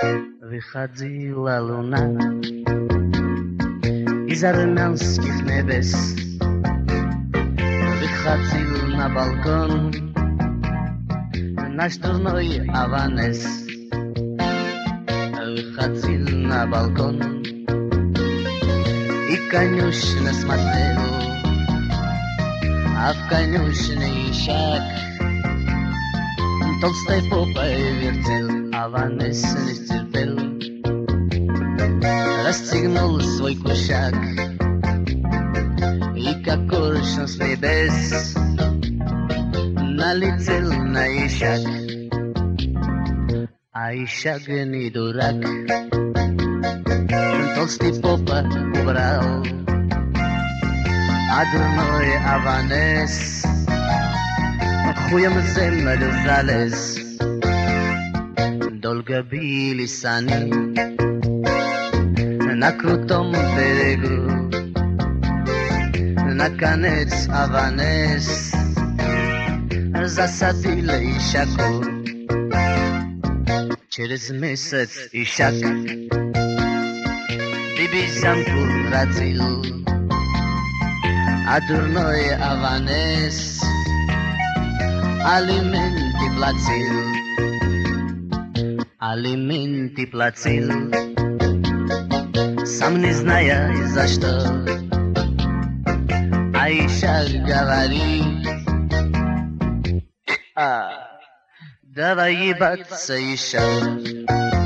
Выходила луна из армянских небес, выходил на балкон наш дурной Аванес. Выходил на балкон и конюшня смотрел, а в конюшне ишак толстой попой вертел. Аванес не стерпел, расстегнул свой кушак и, как коршун с небес, налетел на ишак. А ишак не дурак, толстый попа убрал, а дурной Аванес хуем в землю залез. Долго бились они на крутом берегу, наконец Аванес засадил ишаку. Через месяц ишак бибизянку родил, а дурной Аванес алименты платил. Алименты платил, сам не зная за что. А ишак говорит: давай ебаться еще.